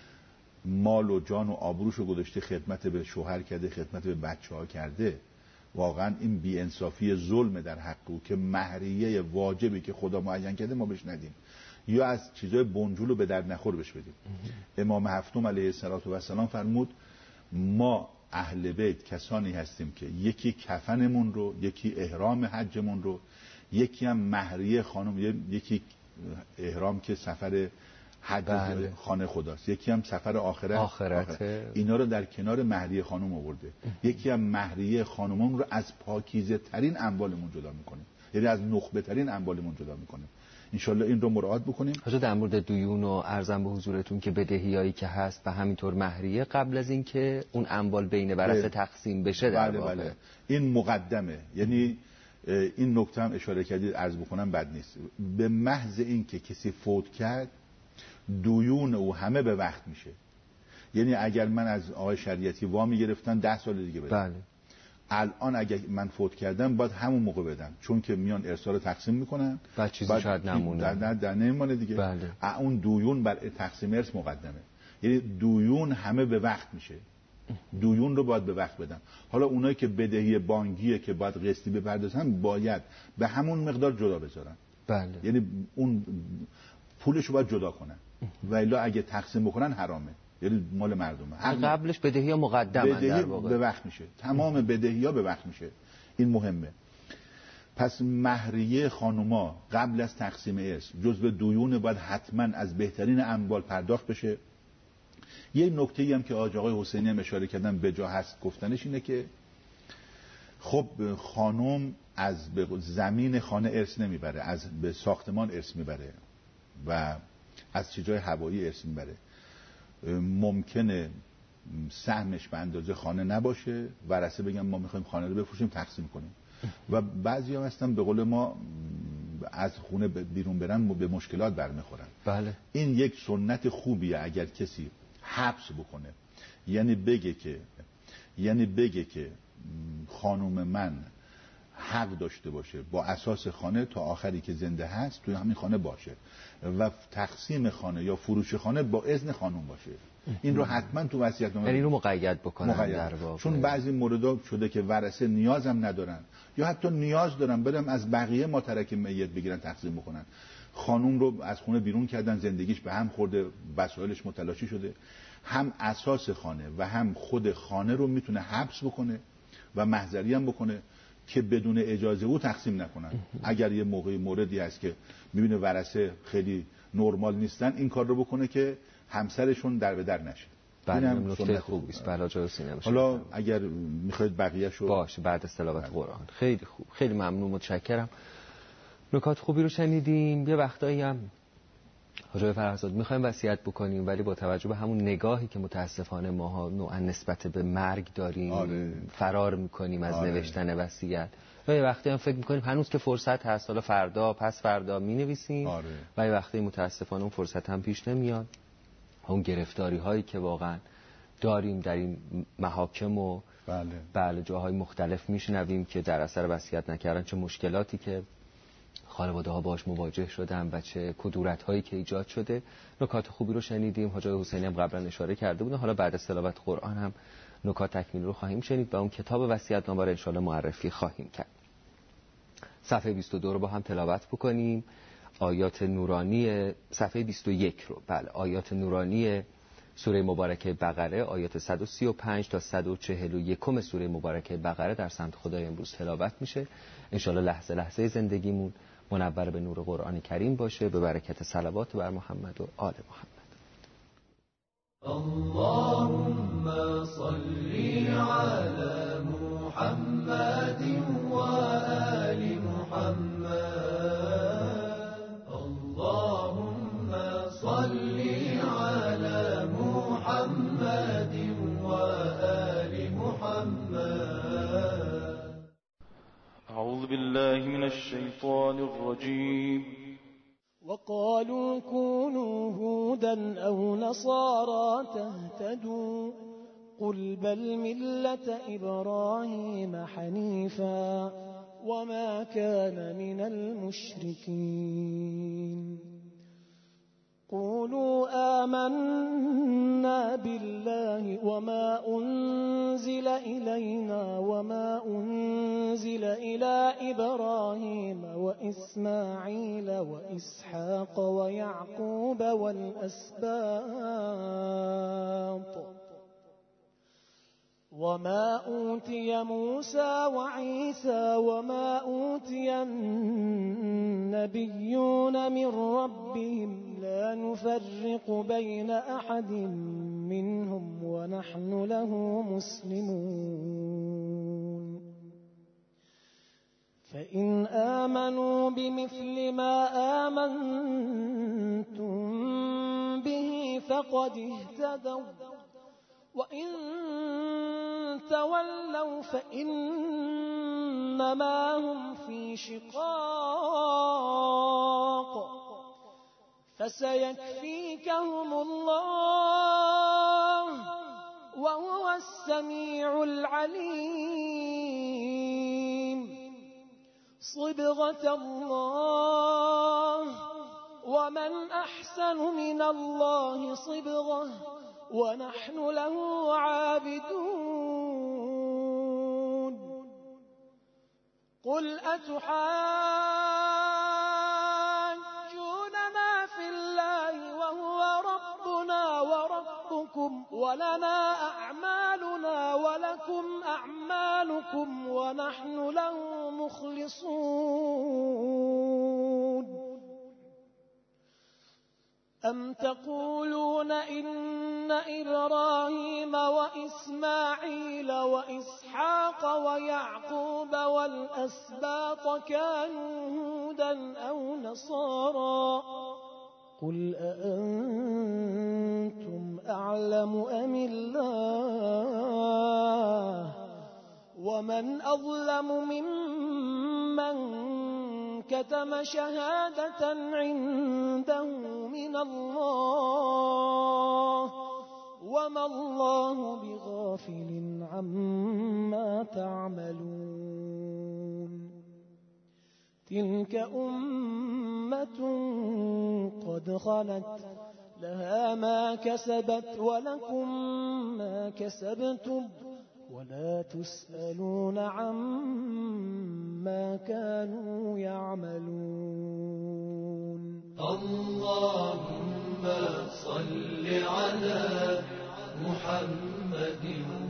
مال و جان و آبروشو گذاشته خدمت به شوهر کرده، خدمت به بچه ها کرده، واقعا این بی‌انصافی ظلم در حق او که مهریه واجبی که خدا معین کرده ما بهش ندیم یا از چیزای بنجول به درد نخور بهش بدیم. امام هفتم علیه السلام فرمود ما اهل بیت کسانی هستیم که یکی کفنمون رو، یکی احرام حجمون رو، یکی هم مهریه خانم، یکی احرام که سفر حج بله. خانه خداست، یکی هم سفر آخرت, آخرت. آخرت اینا رو در کنار مهریه خانم آورده. یکی هم مهریه خانممون رو از پاکیزه ترین اموالمون جدا میکنه، یعنی از نخبه ترین اموالمون جدا میکنه. انشالله این رو مراعات بکنیم. حاجا در مورد دیون و عرضم به حضورتون که بدهیایی که هست و همینطور مهریه قبل از این که اون اموال بین ورثه تقسیم بشه در بله واقع بله. این مقدمه، یعنی این نکته هم اشاره کردید عرض بکنم بد نیست. به محض این که کسی فوت کرد دیون او همه به وقت میشه. یعنی اگر من از آقای شریعتی وامی گرفتم ده سال دیگه بدم، بله. الان اگر من فوت کردم باید همون موقع بدم، چون که میان ارثا رو تقسیم میکنن بعد چیزی شاید نمونه در, در, در نمیمونه دیگه. بله. اون دیون بر تقسیم ارث مقدمه، یعنی دیون همه به وقت میشه. دیون رو باید به وقت بدن. حالا اونایی که بدهی بانکیه که باید قسطی بپردازن باید به همون مقدار جدا بذارن. بله. یعنی اون پولش رو باید جدا کنن و الا اگه تقسیم بکنن حرامه، یعنی مال مردمه. قبلش بدهی ها مقدمن بدهی در واقع به وقت میشه، تمام بدهی ها به وقت میشه. این مهمه. پس مهریه خانوما قبل از تقسیم ارث جزو دیون باید حتما از بهترین اموال پرداخت بشه. یه نکته‌ای هم که آقای حسینی هم اشاره کردن به جا هست گفتنش اینه که خب خانم از به زمین خانه ارث نمیبره، از به ساختمان ارث میبره و از چیزای هوایی ارث میبره. ممکنه سهمش به اندازه خانه نباشه، ورثه بگن ما میخوایم خانه رو بفروشیم تقسیم کنیم و بعضی هم هستن به قول ما از خونه بیرون برن به مشکلات برمیخورن. بله. این یک سنت خوبیه اگر کسی حبس بکنه، یعنی بگه که یعنی بگه که خانم من حق داشته باشه با اساس خانه تا آخری که زنده هست توی همین خانه باشه و تقسیم خانه یا فروش خانه با اذن خانم باشه. این رو حتما تو وصیت‌نامه یعنی رو مقید بکنن مقید. در واقع. چون بعضی موردا شده که ورثه نیازم ندارن یا حتی نیاز دارن برم از بقیه ماترک میت بگیرن تقسیم بکنن. خانم رو از خونه بیرون کردن، زندگیش به هم خورده، وسایلش متلاشی شده، هم اساس خانه و هم خود خانه رو میتونه حبس بکنه و محضری هم بکنه که بدون اجازه او تقسیم نکنن. اگر یه موقعی موردی هست که میبینه ورثه خیلی نرمال نیستن این کار رو بکنه که همسرشون در به در نشه. بله نکته خوبی است. بله جای سینما. حالا اگر میخواید بقیه‌شو باشه بعد از تلاوت قرآن. خیلی خوب، خیلی ممنون، متشکرم. نکات خوبی رو شنیدیم. یه وقتایی هم حاجی فرهزاد میخوایم وصیت بکنیم ولی با توجه به همون نگاهی که متاسفانه ماها نوعا نسبت به مرگ داریم آره. فرار میکنیم از آره. نوشتن وصیت و یه وقتی هم فکر میکنیم هنوز که فرصت هست، حالا فردا پس فردا مینویسیم آره. و یه وقتی متاسفانه اون فرصت هم پیش نمیاد. اون گرفتاری هایی که واقعا داریم در این محاکم و بله بله جاهای مختلف میشنویم که در اثر وصیت نکردن چه مشکلاتی که خانواده ها باش مواجه شدن و چه کدورت هایی که ایجاد شده. نکات خوبی رو شنیدیم. حاجی حسینی هم قبلا اشاره کرده بودن. حالا بعد از تلاوت قرآن هم نکات تکمیلی رو خواهیم شنید و اون کتاب وصیت‌نامه رو ان شاء الله معرفی خواهیم کرد. صفحه بیست و دو رو با هم تلاوت بکنیم. آیات نورانی صفحه بیست و یک رو، بله آیات نورانی سوره مبارکه بقره، آیات صد و سی و پنج تا صد و چهل و یک سوره مبارکه بقره در سمت خدای امروز تلاوت میشه. ان شاء الله لحظه لحظه زندگیمون منور به نور قرآن کریم باشه، به برکت صلوات بر محمد و آل محمد. اللهم صل على محمد و آل محمد. اللهم صل على محمد و آل محمد. أعوذ بالله من الشيطان الرجيم. وقالوا كونوا هودا أو نصارى تهتدوا قل بل ملة إبراهيم حنيفا وما كان من المشركين. قولوا آمنا بالله وما أنزل إلينا وما أنزل إلى إبراهيم وإسماعيل وإسحاق ويعقوب والأسباط وما أوتي موسى وعيسى وما أوتي النبيون من ربهم لا نفرق بين أحد منهم ونحن له مسلمون. فإن آمنوا بمثل ما آمنتم به فقد اهتدوا وإن تولوا فإنما هم في شقاق فسيكفيكهم الله وهو السميع العليم. صبغة الله ومن أحسن من الله صبغة ونحن له عابدون. قل أتحاجوننا في الله وهو ربنا وربكم ولنا أعمالنا ولكم أعمالكم ونحن له مخلصون. أم تقولون إن إبراهيم وإسماعيل وإسحاق ويعقوب والأسباط كانوا هودا أو نصارى قل أأنتم أعلم أم الله ومن أظلم ممن كتم شهادة عنده من الله وما الله بغافل عما تعملون. تلك أمة قد خلت لها ما كسبت ولكم ما كسبتم ولا تسألون عما كانوا يعملون. اللهم صل على محمد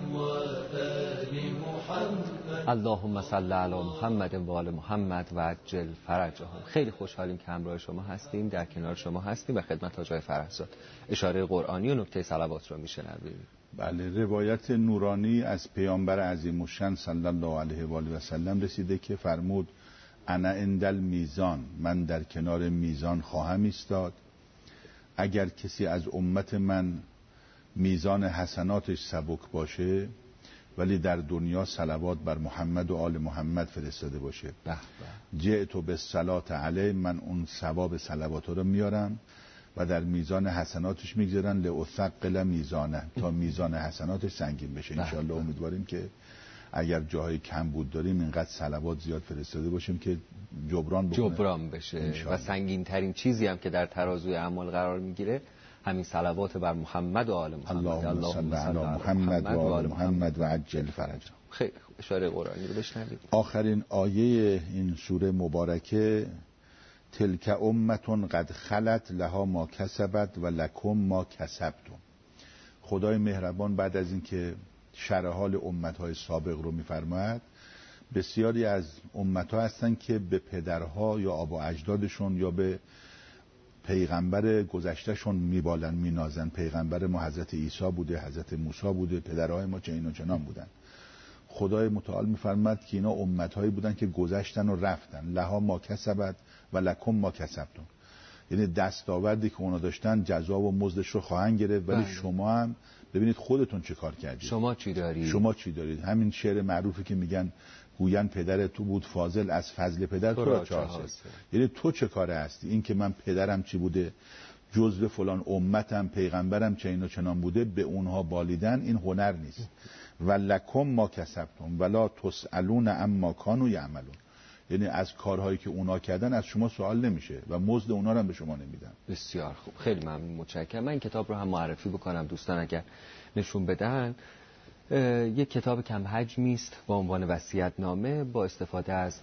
وآل محمد. اللهم صل علی محمد و آل محمد و عجل فرجهم. خیلی خوشحالیم که همراه شما هستیم، در کنار شما هستیم و خدمت حاج فرهزاد اشاره قرآنی و نکته صلوات رو میشنویم. بله، روایت نورانی از پیامبر عظیم الشأن صلی الله علیه و آله و سلم رسیده که فرمود انا عند المیزان، من در کنار میزان خواهم ایستاد. اگر کسی از امت من میزان حسناتش سبک باشه ولی در دنیا صلوات بر محمد و آل محمد فرستاده باشه، جئت بالصلاة علیه، من اون ثواب صلوات رو میارم و در میزان حسناتش میگذارن لأثقل میزانه، تا میزان حسناتش سنگین بشه. انشالله امیدواریم که اگر جاهای کم بود داریم اینقدر صلوات زیاد فرستاده باشیم که جبران بکنه، جبران بشه. و سنگین ترین چیزی هم که در ترازوی اعمال قرار میگیره همین صلوات بر محمد و آل محمد. اللهم صل علی محمد و آل محمد و عجل فرجهم. خیلی اشاره قرآنی رو بشنوید. آخرین آیه این سوره مبارکه تلک امتون قد خلت لها ما کسبت و لکم ما کسبتم. خدای مهربان بعد از اینکه شرح حال امتهای سابق رو میفرماید، بسیاری از امتها هستن که به پدرها یا آبا اجدادشون یا به پیغمبر گذشتهشون میبالن مینازن. پیغمبر ما حضرت عیسی بوده، حضرت موسی بوده، پدرهای ما چنین و چنان بودن. خدای متعال میفرماد که اینا امتهایی بودن که گذشتن و رفتن. لها ما کسبت و لکم ما کسبتم، یعنی دستاوردی که اونا داشتن جزا و مزدش رو خواهند گرفت، ولی شما هم ببینید خودتون چه کار کردید، شما چی دارید، شما چی دارید. همین شعر معروفی که میگن گوین پدر تو بود فاضل، از فضل پدر تو را چه حاصل. یعنی تو چه کاره هستی؟ این که من پدرم چی بوده، جزو فلان امتم، پیغمبرم چنین و چنان بوده، به اونها بالیدن این هنر نیست. و لکم ما کسبتم ولا تسألون عما کانوا یعملون، یعنی از کارهایی که اونا کردن از شما سوال نمیشه و مزد اونا رو هم به شما نمیدن. بسیار خوب، خیلی ممنون، متشکرم. من این کتاب رو هم معرفی بکنم دوستان اگر نشون بدن. یک کتاب کم حجمی است با عنوان وصیت‌نامه با استفاده از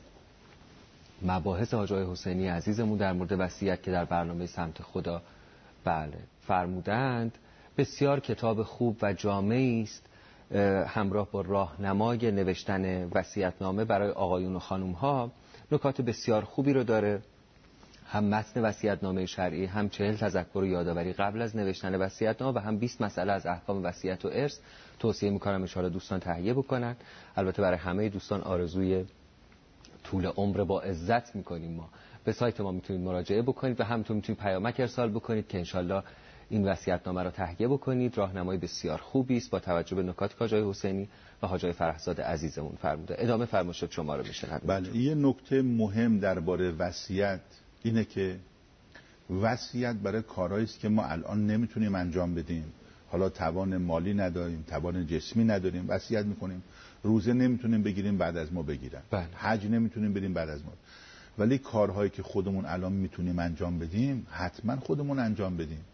مباحث حاج آقای حسینی عزیزمون در مورد وصیت که در برنامه سمت خدا بله فرمودند. بسیار کتاب خوب و جامعی است، همراه با راهنمای نوشتن وصیت‌نامه برای آقایون و خانم‌ها. نکات بسیار خوبی رو داره، هم متن وصیت‌نامه شرعی، هم چهل تذکر و یادآوری قبل از نوشتن وصیت‌نامه و هم بیست مسئله از احکام وصیت و ارث. توصیه می‌کنم ان شاءالله دوستان تهیه بکنن. البته برای همه دوستان آرزوی طول عمر با عزت می‌کنیم. ما به سایت ما میتونید مراجعه بکنید و همینطور میتونید پیامک ارسال بکنید که ان شاءالله این وصیت‌نامه رو تهیه بکنید. راهنمای بسیار خوبی است با توجه به نکاتی که حاج آقای حسینی و حاج آقای فرهزاد عزیزمون فرموده. ادامه فرمایشات شما رو میشنویم. بله، یه نکته مهم درباره وصیت اینه که وصیت برای کارهایی است که ما الان نمیتونیم انجام بدیم، حالا توان مالی نداریم، توان جسمی نداریم، وصیت میکنیم. روزه نمیتونیم بگیریم بعد از ما بگیرن، بله. حج نمیتونیم بریم بعد از ما، ولی کارهایی که خودمون الان میتونیم انجام بدیم حتما خودمون انجام بدیم.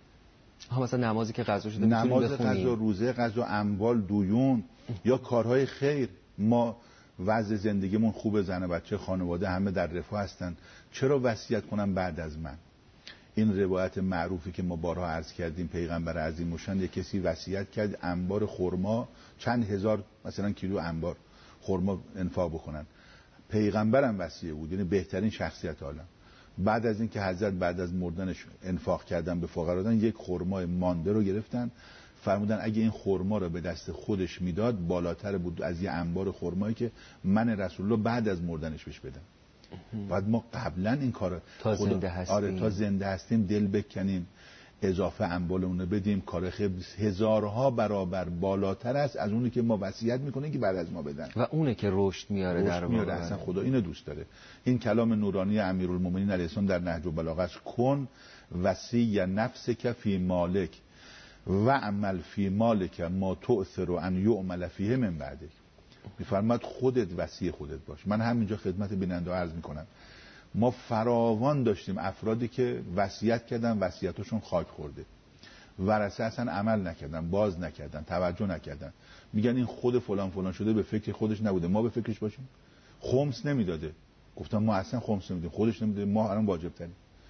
ها مثلا نمازی که قضا شده نماز قضا، روزه قضا، اموال، دویون یا کارهای خیر. ما وضع زندگیمون خوبه، زن و بچه، خانواده همه در رفاه هستن، چرا وصیت کنم بعد از من؟ این روایت معروفی که ما بارها عرض کردیم، پیغمبر عظیم الشأن یک کسی وصیت کرد انبار خرما، چند هزار مثلا کیلو انبار خرما انفاق بکنن. پیغمبرم وصیه بود، یعنی بهترین شخصیت عالم. بعد از اینکه حضرت بعد از مردنش انفاق کردن به فقرا دادن، یک خرمای مانده رو گرفتن، فرمودن اگه این خرما رو به دست خودش میداد بالاتر بود از یه انبار خرمایی که من رسول الله بعد از مردنش بهش بدم. بعد ما قبلا این کارو تا زنده هستیم، آره تا زنده هستیم دل بکنیم، اضافه انبال اونو بدیم. کار خیر هزارها برابر بالاتر است از اونی که ما وصیت میکنیم که بعد از ما بدن، و اونه که رشد میاره در میاره. اصلا خدا اینو دوست داره. این کلام نورانی امیرالمومنین علیه السلام در نهج البلاغه است: کن وصی نفسک فی مالک و عمل فی مالک ما تؤثر ان یعمل فیه من بعدک. میفرماد خودت وصی خودت باش. من همینجا خدمت بیننده عرض میکنم، ما فراوان داشتیم افرادی که وصیت کردن، وصیتاشون خاک خورده، ورثه اصلا عمل نکردن، باز نکردن، توجه نکردن. میگن این خود فلان فلان شده، به فکر خودش نبوده، ما به فکرش باشیم. خمس نمیداده، گفتم ما اصلا خمس نمیدیم، خودش نمیده، ما الان واجب تریم.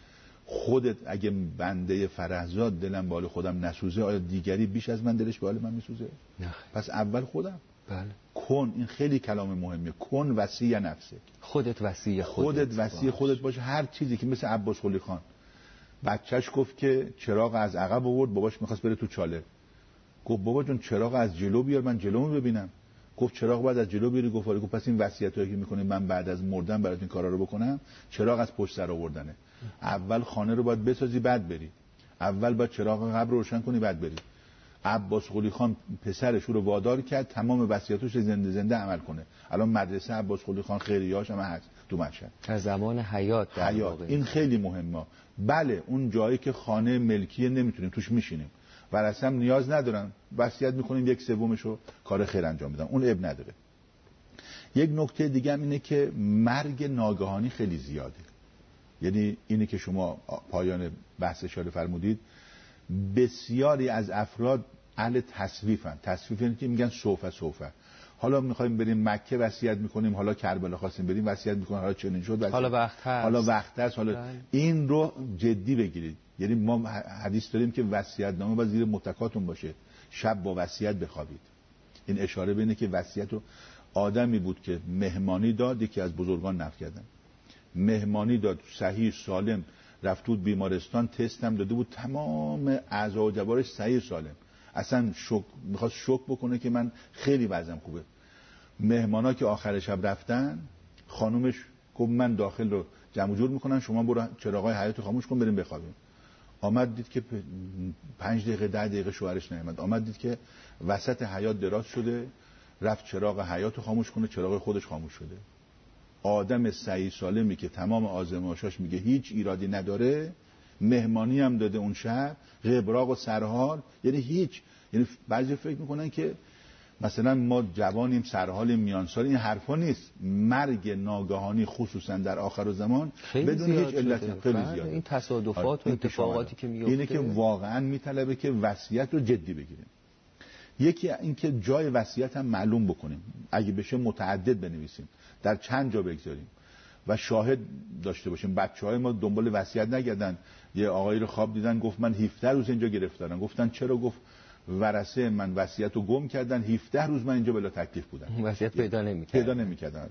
خودت اگه بنده فرهزاد دلم به حال خودم نسوزه، آیا دیگری بیش از من دلش به حال من میسوزه؟ نه. پس اول خودم. بله. کن، این خیلی کلام مهمیه، کن وصی نفسک. خودت وصی خودت, خودت وصی خودت باشه. هر چیزی که مثل عباس قلی خان بچهش گفت که چراغ از عقب آورد، باباش میخواست بره تو چاله، گفت بابا جون چراغ از جلو بیار من جلومو ببینم. گفت چراغ بعد از جلو بیاری. گفت آره. گفت پس این وصیتایی که میکنی من بعد از مردن برات این کارا رو بکنم، چراغ از پشت سر آوردنه. اول خانه رو باید بسازی بعد بری، اول باید چراغ قبر رو روشن کنی بعد بری. عباس قلی خان پسرش رو وادار کرد تمام وصیتاش زنده زنده عمل کنه. الان مدرسه عباس قلی خان خیریه‌اش هم هست تو مشهد از زمان حیات در حیات. واقع این خیلی مهمه. بله اون جایی که خانه ملکیه نمیتونیم توش میشینیم، ورثه هم نیاز ندارن، وصیت میکنیم یک سومشو کار خیر انجام بدن، اون اب نداره. یک نکته دیگه هم اینه که مرگ ناگهانی خیلی زیاده. یعنی اینه که شما پایان بحث اشاره فرمودید، بسیاری از افراد اهل تصویفن. تصویف یعنی که میگن سوفه سوفه، حالا میخوایم بریم مکه وصیت میکنیم، حالا کربلا خواستیم بریم وصیت میکنیم، حالا چنین شد حالا وقت هست، حالا وقت هست حالا بله. این رو جدی بگیرید. یعنی ما حدیث داریم که وصیت نامه باید زیر متکاتون باشه، شب با وصیت بخوابید. این اشاره بینه که وصیت رو آدمی بود که مهمانی داد، یکی از بزرگان نقل کردن، مهمانی داد صحیح سالم، رفت بود بیمارستان، تست هم داده بود، تمام اعضا و جوارش صحیح سالم، اصلا شوک میخواست شوک بکنه که من خیلی وضعم خوبه. مهمانا که آخر شب رفتن، خانومش گفت من داخل رو جمع جور میکنن، شما برو چراغای حیاط خاموش کن بریم بخوابیم. آمد دید که پنج دقیقه ده دقیقه شوهرش نیامد، آمد دید که وسط حیاط دراز شده، رفت چراغ حیاط خاموش کنه، چراغ خودش خاموش شده. آدم صحیح سالمی که تمام آزمایشاش میگه هیچ ایرادی نداره، مهمانی هم داده اون شب، غبراق و سرحال، یعنی هیچ، یعنی بعضی فکر میکنن که مثلا ما جوانیم سرحالیم میان سال، این حرفا نیست. مرگ ناگهانی خصوصا در آخر زمان بدون هیچ علت خیلی زیاده. این تصادفات و اتفاقاتی که میفته اینه که واقعا میطلبه که وصیت رو جدی بگیریم. یکی اینکه جای وصیت هم معلوم بکنیم، اگه بشه متعدد بنویسیم، در چند جا بگذاریم و شاهد داشته باشیم. بچهای ما دنبال وصیت نگردن، یه آقایی رو خواب دیدن گفت من هفده روز اینجا گرفتارم، گفتن چرا؟ گفت ورثه من وصیت رو گم کردن، هفده روز من اینجا بلا تکلیف بودم، وصیت پیدا نمی‌کردن پیدا نمی‌کردن.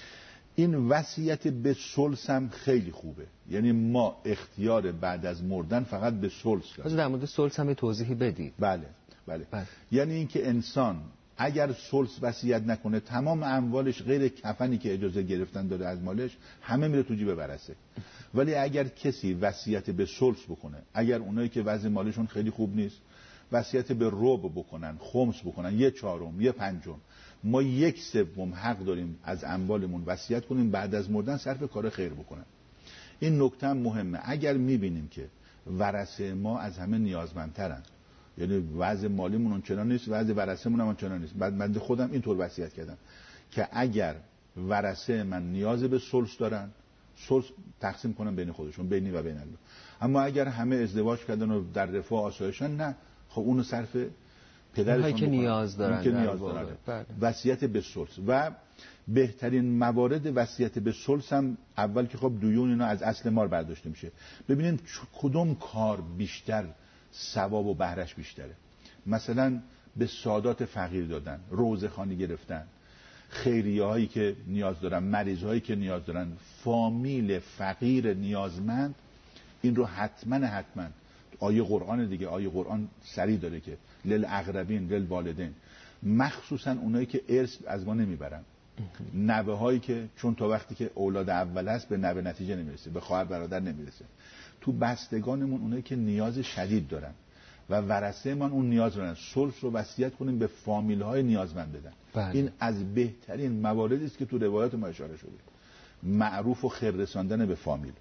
این وصیت به ثلث هم خیلی خوبه، یعنی ما اختیار بعد از مردن فقط به ثلث داریم. در مورد ثلث هم توضیحی بدید. بله بله, بله. یعنی اینکه انسان اگر ثلث وصیت نکنه، تمام اموالش غیر کفنی که اجازه گرفتن داره از مالش همه میره تو جیب ورثه. ولی اگر کسی وصیت به ثلث بکنه، اگر اونایی که وضع مالشون خیلی خوب نیست وصیت به ربع بکنن، خمس بکنن، یه چهارم، یه پنجم، ما یک سوم حق داریم از اموالمون وصیت کنیم بعد از مردن صرف کار خیر بکنن. این نکته هم مهمه. اگر میبینیم که ورثه ما از همه نیازمندترن، یعنی وضع مالیمون اونچنان نیست، وضع ورثه‌مون هم اونچنان نیست، بعد من خودم اینطور وصیت کردم که اگر ورثه من نیاز به ثلث دارن، ثلث تقسیم کنم بین خودشون، بینی و بین الله. اما اگر همه ازدواج کردن و در رفاه آسایشن، نه، خب اونو صرف پدرشون که نیاز دارن، که نیاز دارن. وصیت به ثلث و بهترین موارد وصیت به ثلث هم اول که خب دیون اینا از اصل مال برداشته میشه. ببینید کدوم کار بیشتر ثواب و بهرش بیشتره. مثلا به سادات فقیر دادن، روزخوانی گرفتن، خیریه هایی که نیاز دارن، مریض هایی که نیاز دارن، فامیل فقیر نیازمند، این رو حتما حتما آیه قرآن دیگه، آیه قرآن سری داره که للاقربین للوالدین، مخصوصا اونایی که ارث از ما نمیبرن، نوه هایی که چون تا وقتی که اولاد اول هست به نوه نتیجه نمیرسه، به خواهر برادر نمیرسه. تو بستگانمون اونایی که نیاز شدید دارن و ورثه من اون نیاز دارن، ثلث رو وصیت کنیم به فامیل های نیازمند بدن. بله. این از بهترین مواردی است که تو روایات ما اشاره شده، معروف و خیر رساندن به فامیل.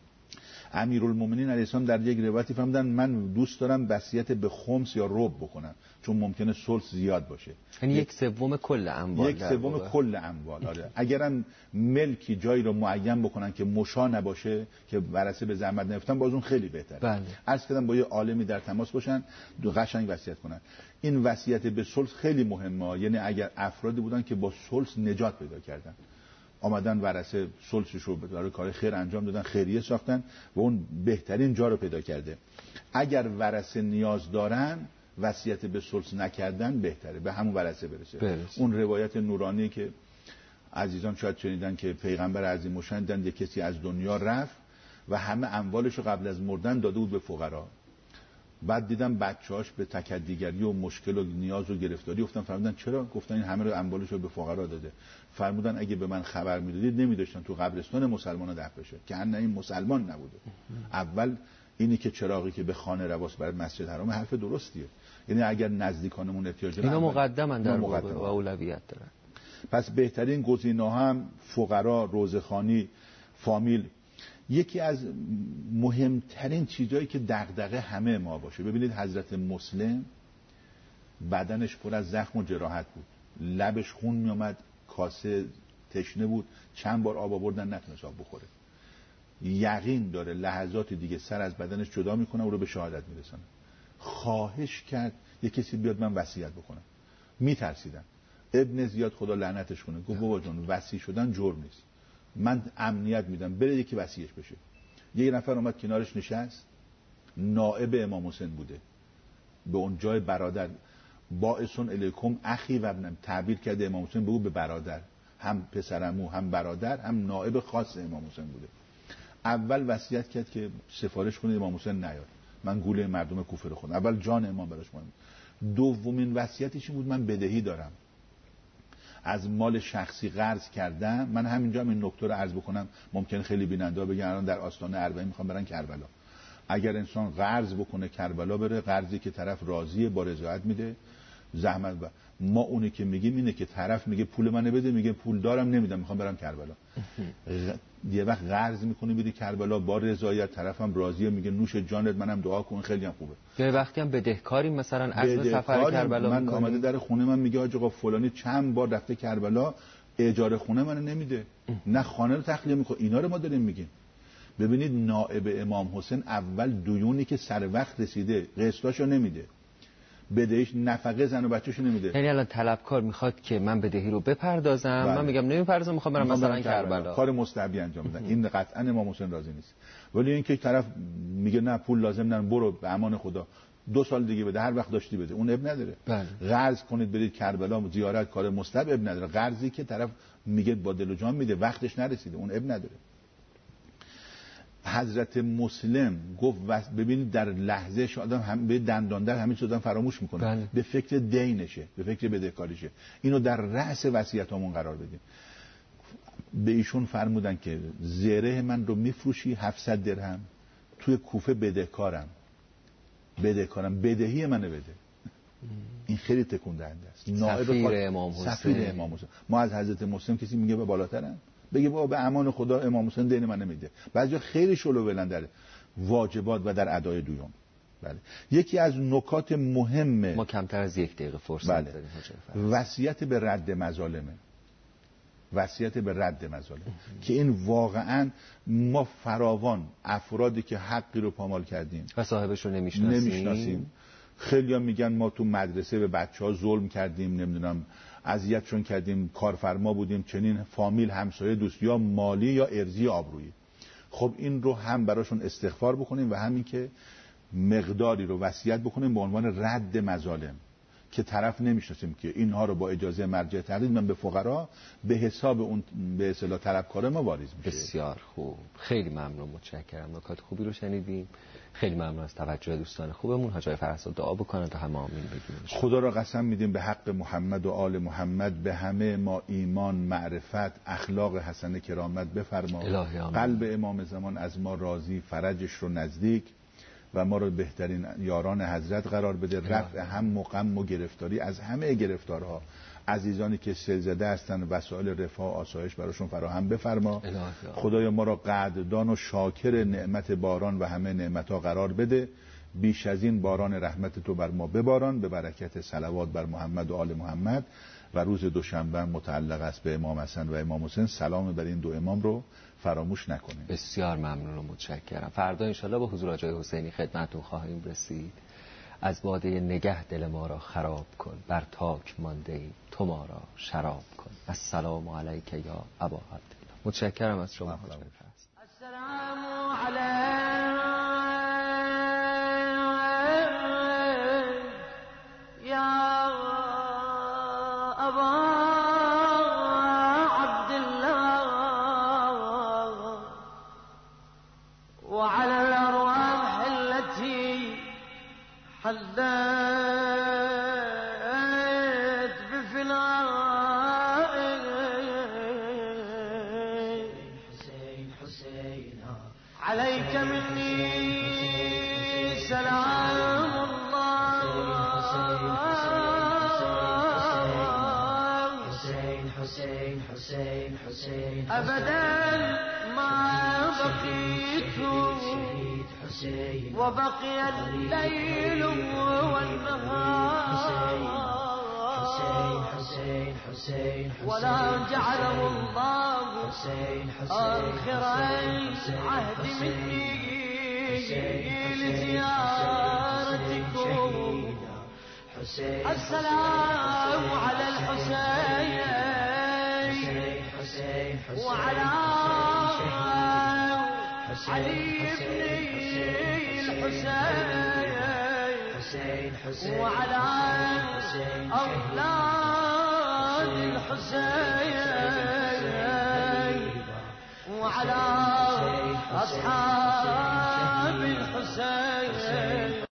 امیرالمومنین علیه السلام در یک روایتی فرمودن من دوست دارم وصیت به خمس یا ربع بکنم چون ممکنه ثلث زیاد باشه، یعنی یک سوم کل اموال، یک سوم کل اموال. آره اگرم ملکی جایی رو معین بکنن که مشا نباشه که ورثه به زحمت نیفتن، باز اون خیلی بهتره. بله. عرض کردم با یه عالمی در تماس باشن، دو قشنگ وصیت کنن. این وصیت به ثلث خیلی مهمه، یعنی اگر افرادی بودن که با ثلث نجات پیدا کردن، آمدن ورثه صلحش رو برای کار خیر انجام دادن، خیریه ساختن و اون بهترین جا رو پیدا کرده. اگر ورثه نیاز دارن وصیت به صلح نکردن بهتره، به همون ورثه برسه. برس. اون روایت نورانی که عزیزان شاید شنیدن که پیغمبر عظیم و شنیدن یک کسی از دنیا رفت و همه اموالش رو قبل از مردن داده بود به فقرا. بعد دیدم بچه‌هاش به تکدیگری و مشکل و نیاز و گرفتاری افتادن، فرمودن چرا؟ گفتن این همه رو اموالش رو به فقرا داده. فرمودن اگه به من خبر میدادید نمی‌داشتن تو قبرستان مسلمان‌ها دفن بشه، که ان این مسلمان نبوده. اول اینی که چراغی که به خانه رواس بر مسجد حرام حرف درستیه، یعنی اگر نزدیکانمون احتیاج دارن اینا مقدمن در واقع و اولویت دارن. پس بهترین گزینه‌ها هم فقرا، روزخوانی، فامیل. یکی از مهمترین چیزایی که دغدغه همه ما باشه، ببینید حضرت مسلم بدنش پر از زخم و جراحت بود، لبش خون می اومد، کاسه تشنه بود، چند بار آب آوردن نتونست آب بخوره. یقین داره لحظات دیگه سر از بدنش جدا میکنه و رو به شهادت میرسونه. خواهش کرد یه کسی بیاد من وصیت بکنم، میترسیدن. ابن زیاد خدا لعنتش کنه گفت بابا جان وصی شدن جرم نیست، من امنیت میدم بره یکی وصیش بشه. یه نفر اومد کنارش نشست، نائب امام حسین بوده، به اون جای برادر، باعثون الیکم اخی و ابنم، تعبیر کرده امام حسین بگو به برادر، هم پسرمو هم برادر هم نائب خاص امام حسین بوده. اول وصیت کرد که سفارش کنه امام حسین نیاد، من گوله مردم کوفه رو خوردم. اول جان امام براش مهم. دومین وصیتش بود من بدهی دارم، از مال شخصی قرض کردم. من همینجا هم این نکته رو عرض بکنم، ممکن خیلی بیننده ها بگن الان در آستانه اربعین میخوام برن کربلا. اگر انسان قرض بکنه کربلا بره، قرضی که طرف راضیه با رضایت میده، زحمت. و ما اونی که میگیم اینه که طرف میگه پول منو بده، میگه پول دارم نمیدم میخوام برم کربلا. یه وقت قرض میکنه میری کربلا با رضایت، طرفم راضیه، میگه نوش جانت منم دعا کن خیلی هم خوبه. یه وقتی هم بدهکاری مثلا از سفر کربلا من میکنی. آمده در خونه من میگه حاج آقا فلانی چند بار رفته کربلا اجاره خونه منو نمیده، نه خانه رو تخلیه میکنه. اینا رو ما داریم میگیم. ببینید نائب امام حسین اول دیونی که سر وقت رسیده قسطاشو نمیده، بدهیش نفقه زن و بچه‌شو نمیده. یعنی الان طلبکار میخواد که من بدهی رو بپردازم، بله. من میگم نمیپردازم، میخوام برم مثلا کربلا، کار مستحبی انجام بدن. این قطعا امام حسین راضی نیست. ولی اینکه طرف میگه نه پول لازم نه، برو به امان خدا دو سال دیگه بده، هر وقت داشتی بده، اون اب نداره. بله. قرض کنید برید کربلا زیارت، کار مستحب اب نداره. قرضی که طرف میگه با دل و جان میده وقتش نرسیده، اون اب نداره. حضرت مسلم گفت ببینید در لحظه آدم هم به دندان در همین چیزا فراموش میکنه. بله. به فکر دینشه، به فکر بدهکاریشه. اینو در رأس وصیتامون قرار بدیم. به ایشون فرمودن که زره من رو میفروشی هفتصد درهم، توی کوفه بدهکارم، بدهکارم بدهی منو بده. این خیلی تکون دهنده است. سفیر امام حسین. سفیر امام حسین. ما از حضرت مسلم کسی میگه به بالاترم، بگه بابا به امان خدا امام حسین دین من نمیده. بعضیا خیلی شلو ولن در واجبات و در ادای دویوم. بله. یکی از نکات مهمه، ما کمتر از یک دقیقه فرصت بله. داریم، وصیت به رد مظالمه. وصیت به رد مظالم که این واقعا ما فراوان افرادی که حقی رو پامال کردیم و صاحبش رو نمیشناسیم نمیشناسیم. خیلی‌ها میگن ما تو مدرسه به بچه‌ها ظلم کردیم، نمیدونم اذیتشون کردیم، کارفرما بودیم، چنین فامیل، همسایه، دوست، یا مالی یا ارضی آبرویی. خب این رو هم براشون استغفار بکنیم و همین که مقداری رو وصیت بکنیم به عنوان رد مظالم که طرف نمیشناسیم که اینها رو با اجازه مرجع تقلید من به فقرا به حساب اون به اصطلاح طلبکار ما واریز میشه. بسیار خوب، خیلی ممنون، متشکرم. نکات خوبی رو شنیدیم. خیلی ممنون از توجه دوستان خوبمون. حاج آقای فرهاد دعا بکنن تا همه آمین بگیم. خدا را قسم میدیم به حق محمد و آل محمد به همه ما ایمان، معرفت، اخلاق حسنه کرامت بفرما. قلب امام زمان از ما راضی، فرجش رو نزدیک و ما رو بهترین یاران حضرت قرار بده. رفع هم و غم و گرفتاری از همه گرفتارها، عزیزانی که سلزده هستن وسایل رفاه و آسایش براشون فراهم بفرما. خدایا ما را قدردان و شاکر نعمت باران و همه نعمتها قرار بده. بیش از این باران رحمت تو بر ما بباران، به برکت صلوات بر محمد و آل محمد. و روز دوشنبه متعلق است به امام حسن و امام حسین. سلام بر این دو امام رو فراموش نکنیم. بسیار ممنون و متشکرم. فردا انشالله با حضور حاج آقای حسینی خدمتتون خواهیم رسید. از باده نگه دل ما را خراب کن، بر تاک مانده ای تو ما را شراب کن. السلام علیک یا ابا عبدالله. متشکرم از شما. السلام علیک یا ابا عبدالله وعلى الأرواح التي حلت عليك مني سلام الله حسين حسين حسين حسين أبدا ما بقيت وبقي الليل والنهار حسين حسين ولا جعله الله آخر العهد مني لزيارتكم. السلام على الحسين وعلى علي بن الحسين وعلى أولاد الحسين وعلى أصحاب الحسين.